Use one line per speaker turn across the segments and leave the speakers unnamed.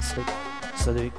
صدق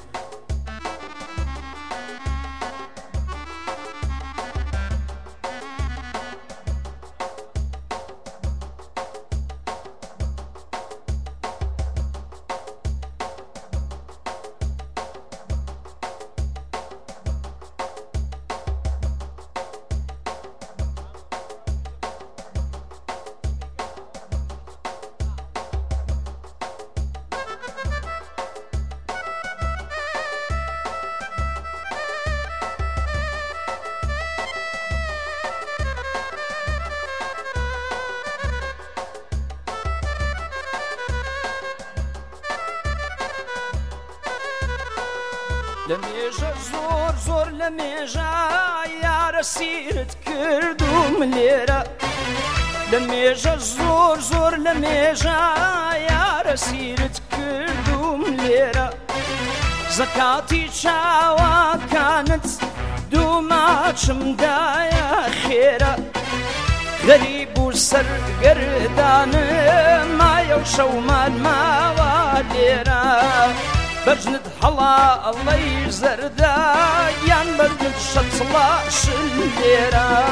لميجا زور زور لميجا يا رسيرت كردوم ليرة لميجا زور زور لميجا يا رسيرت كردوم ليرة زكاتي شاوا كانت دوما شمدايا خيرة غريب وسر قردان ما يوشو مال ما واليرة برجند حلا الله يزردا يان برجند شطلا شليرا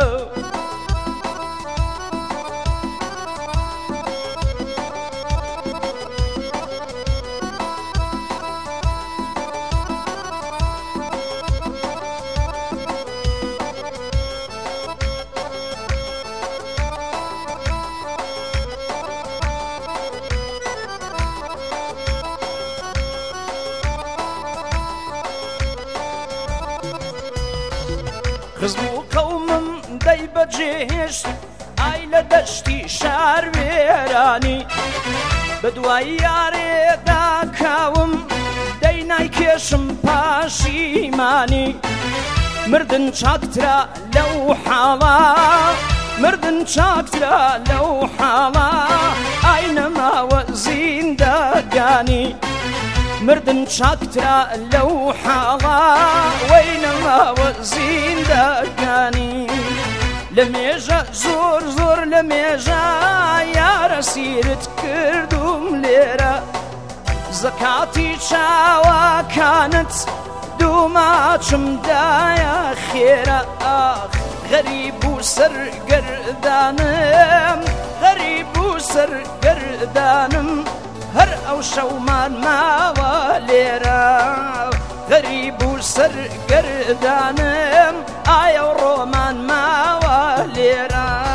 خزمو قومم داي بجيش عيلة دشتي شار ويراني بدواي ياري دا كاوم داي نايكيشم باشيماني مردن شاكترا لو حالا مردن شاكترا لو حالا أينما وزين داقاني مردن شاكترا لو حالا وينما وزين داقاني لميجا زور زور لميجا يا رسيرت كردوم ليرة زكاتي شاوا كانت دوما شمدايا خيرة غريب وسر قردانم غريب وسر قردانم هر او شومان ما واليرا غريب وسر قردانم آيا ورومان ما واليرا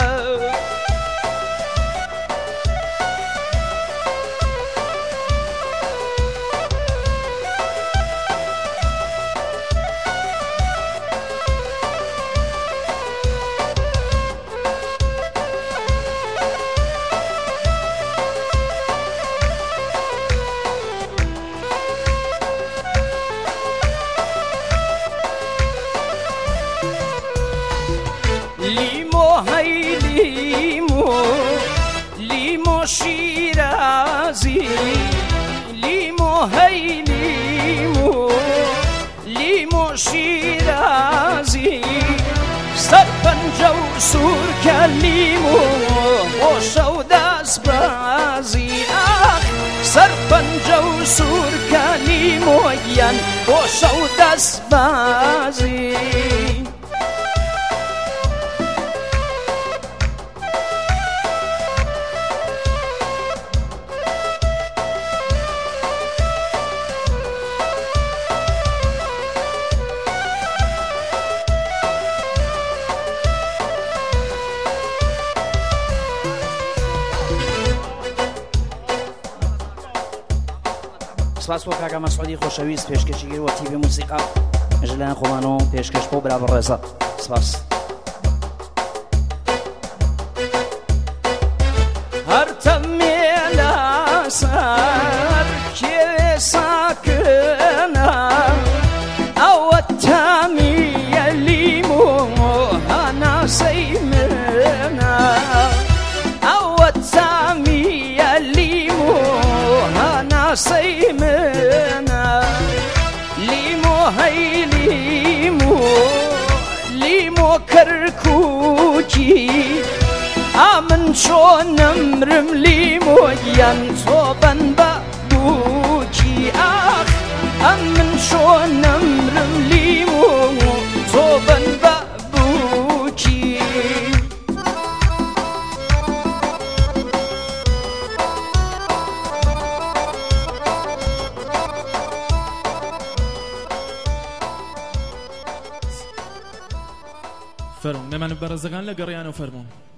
هاي ليمو شيرازي ليمو هاي ليمو شيرازي سرپنجو سور كليمو وشو داس بازي سرپنجو سور كليمو ين وشو داس بازي سپاس بۆ کاکە مەسعودی خۆشەویست پێشکەشیگر وە تیڤی موسیقا ژلان خۆمانەوە پێشکەش بۆ برا بەڕێزە سپاس هەرتەمێ لەسەر کێوێ ساکنە ئەوە تامیە لیمۆ هەناسەی منە ئەوە تامیە لیمۆ هەناسەی منە لیمۆ هەی لیمۆ کەرکووکی من چۆن نمرم لیمۆیان تۆ بەن بە دووکی
فەرمون نەمانە بەڕێزەکان لە گەڕیان و فەرمون